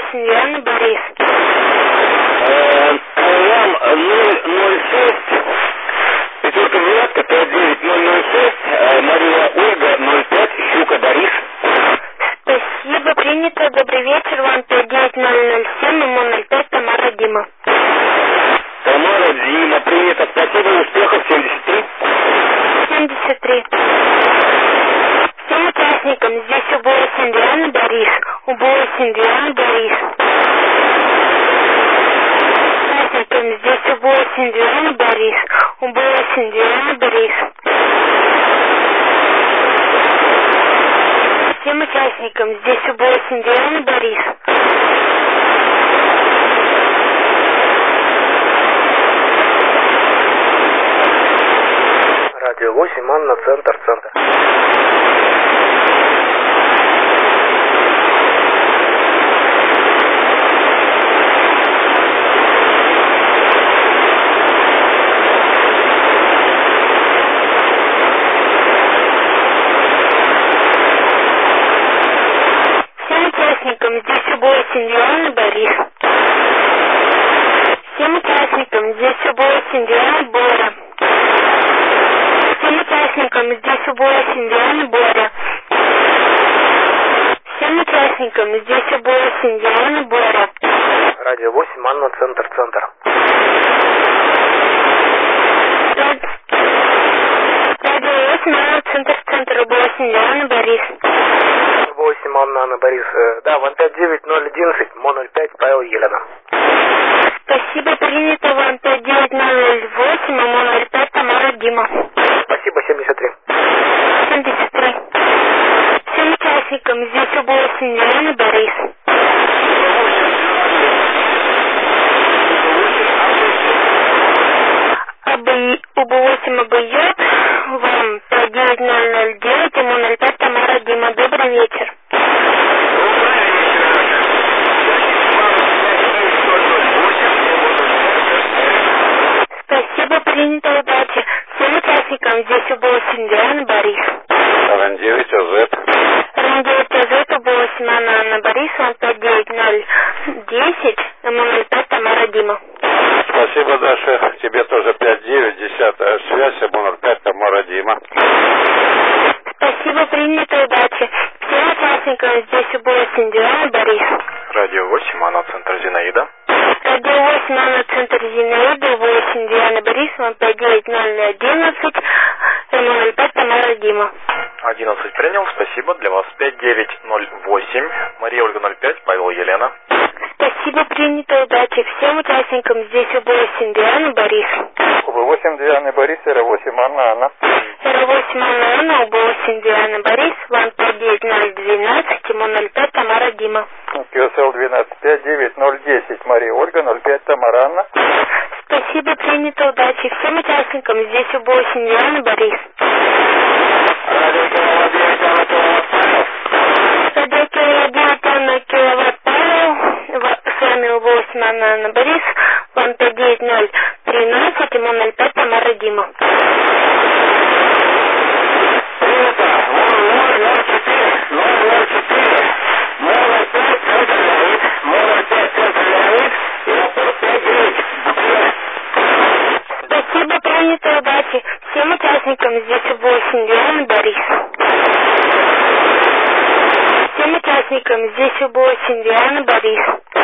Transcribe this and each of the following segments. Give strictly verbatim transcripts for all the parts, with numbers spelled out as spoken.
восемь, Диана, Борис. Вам ноль ноль шесть, пятерка девятка, пять девять ноль ноль шесть, Мария Ольга, ноль пять, Щука, Борис. Спасибо, принято. Добрый вечер. Вам пять девять ноль ноль семь, ему ноль пять, Тамара, Дима. Тамара, Дима, принято. Спасибо, успехов, семьдесят три. семьдесят три. Всем участникам здесь у восемь, Диана, Борис. У восемь, Диана, Борис. Участникам здесь у восемь, Диана, Борис. У восемь, Диана, Борис. Всем участникам здесь у восемь, Диана, Борис. Радио восемь, Анна, центр, центр. Здесь у восемь, Диана, Борис. Всем участникам здесь у восемь, Диана, Боря. Всем участникам здесь у восемь, Диана, Боря. Всем участникам здесь у восемь, Диана, Боря. Радио восемь, Анна, центр, центр. Радио восемь, Анна, центр, центр, восемь, Диана, Борис. восемь, Анна, Анна, Борис. Да, вам пять девять ноль одиннадцать, мо ноль пять, Павел, Елена. Спасибо, принято. Вам пять девять ноль ноль восемь, мо ноль пять, Тамара, Дима. Спасибо, семьдесят три. семьдесят три. Всем участникам здесь у восемь, Диана, Борис. У восемь обойет. Вам пять девять ноль ноль девять, ему ноль пять, Тамара, Дима. Добрый вечер. Спасибо, принято, удачи. Всем участникам здесь у восемь, Диана, Борис. Ран девять, ОЗ. Ран девять, ОЗ, у восемь, Анна, Анна, Борис. Вам пять девять ноль десять, ему ноль пять, Тамара, Дима. Спасибо, Даша. Тебе тоже пять девять, десятая связь, ему ноль пять, Тамара, Дима. Спасибо, принято, удачи. Всем участникам здесь у восемь, Диана, Борис. Радио восемь, Анна, центр, Зинаида. Радио восемь, Анна, центр, Зинаида, восемь, Диана, Борис, вам пять девять ноль одиннадцать, ему ноль пять, Тамара, Дима. одиннадцать принял, спасибо, для вас пять девять ноль восемь, Мария Ольга ноль пять, Павел, Елена. Спасибо, принято, удачи. Всем участникам здесь у восемь, Диана, Борис. У восемь, Диана, Борис, Р восемь, Анна, Анна. Р восемь, Анна, Анна, у восемь, Диана, Борис, вам пять девять ноль двенадцать, ему ноль пять, Тамара, Дима. КСЛ двенадцать, пять девять ноль десять, Мария Ольга, ноль пять, Тамара, Анна. Спасибо, принято, удачи. Всем участникам здесь у восемь, Диана, Борис. Радио девять, Анна, киловатт, Павел. С вами у восемь, Анна, Анна, Борис. Вам пять девять ноль тринадцать, ему ноль пять, Тамара, Дима. Спасибо, принято, удачи. Всем участникам здесь у восемь, Диана, Борис. Всем участникам здесь у восемь, Диана, Борис.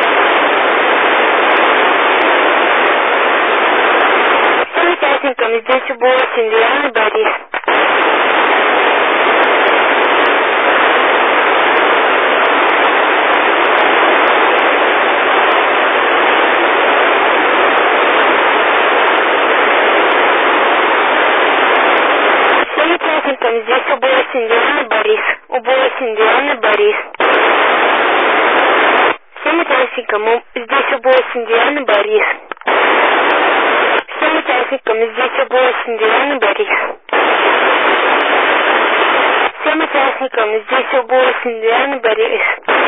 Всем участникам здесь у восемь, Диана, Борис. Здесь у восемь, Диана, Борис. У восемь, Диана, Борис. Всем участникам здесь у восемь, Диана, Борис. Всем участникам здесь у восемь, Диана, Борис. Всем участникам здесь у восемь, Диана, Борис.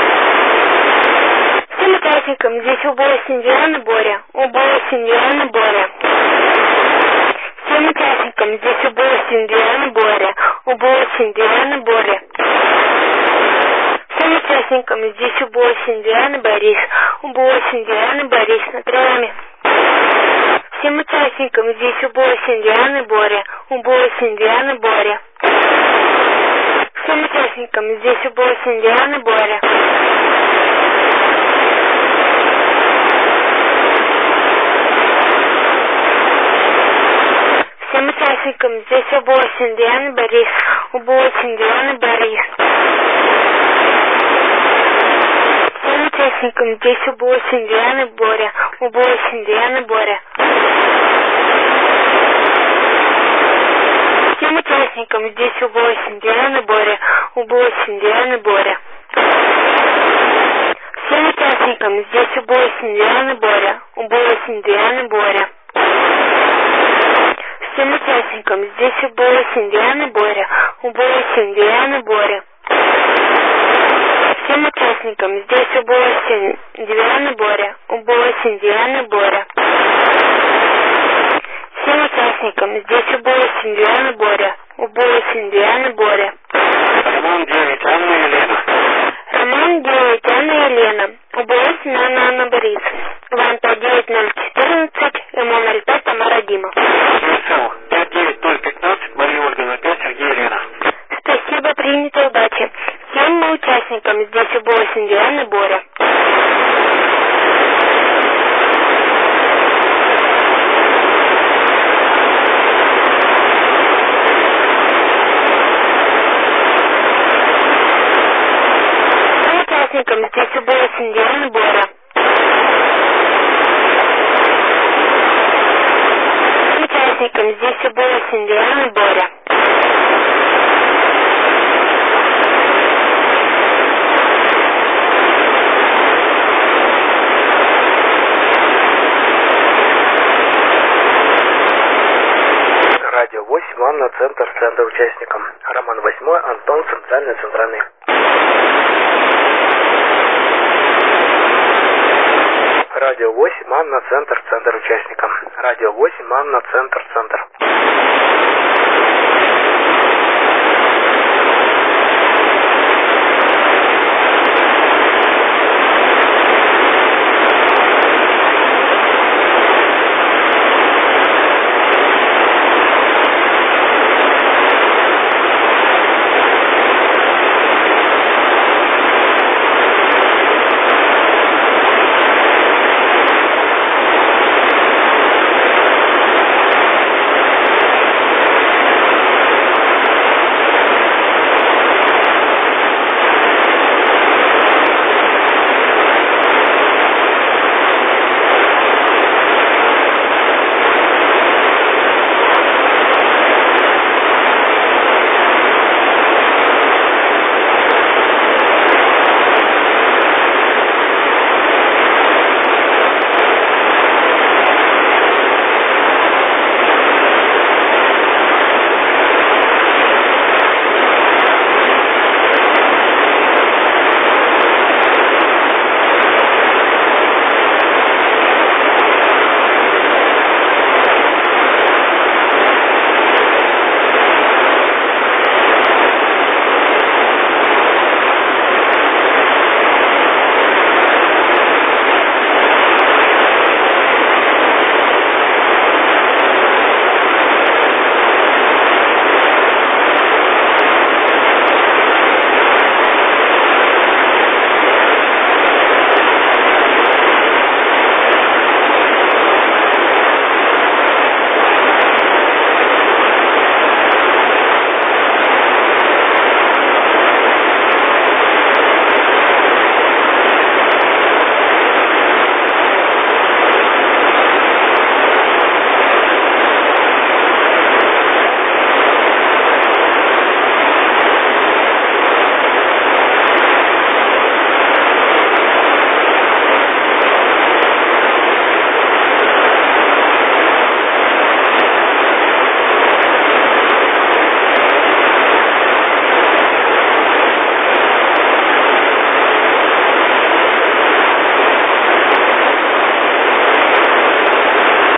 Всем участникам здесь у восемь, Диана, Боря. У восемь, Диана, Боря. Всем участникам здесь у восемь, Диана, Боря. У восемь, Диана, Боря. Всем Всем участникам здесь Убосин, Диана, Борис. Убосин, Диана, Борис, над травами. Всем участникам здесь Убосин, Диана, Боря. Убосин, Диана, Боря. Всем участникам здесь Убосин, Диана, Боря. Всем участникам здесь Убосин, Диана, Борис. Убосин, Диана, Борис. Всем участникам здесь Убосин, Диана, Боря. Убосин, Диана, Боря. Всем участникам здесь Убосин, Диана, Боря. Убосин, Диана, Боря. Всем участникам здесь Убосин, Диана, Боря. Убосин, Диана, Боря. Всем участникам здесь Убосин, Диана, Боря. Убосин, Диана, Боря. Всем участникам здесь Убосин, Диана, Боря. Убосин, Диана, Боря. Всем участникам здесь Убосин, Диана, Боря. Убосин, Диана, Боря. Роман девять, Анна и Елена. Роман девять, Анна и Елена. Убосин, Анна, Анна, Борис. Ван пять девять ноль четырнадцать, М ноль пять, Тамара, Дима. МСЛ пять девять ноль пятнадцать, Мария Ольга ноль пять, Сергей, Елена. Спасибо, принято, удачи. Всем участникам здесь Убосин, Диана, Боря. Участникам здесь Убосин, Диана, Боря. Участникам здесь Убосин, Диана, Боря. Радио восемь, Анна, центр, центр участникам. Роман восемь, Антон, центральный, центральный. Радио восемь, Анна, центр, центр участникам. Радио восемь, Анна, центр, центр.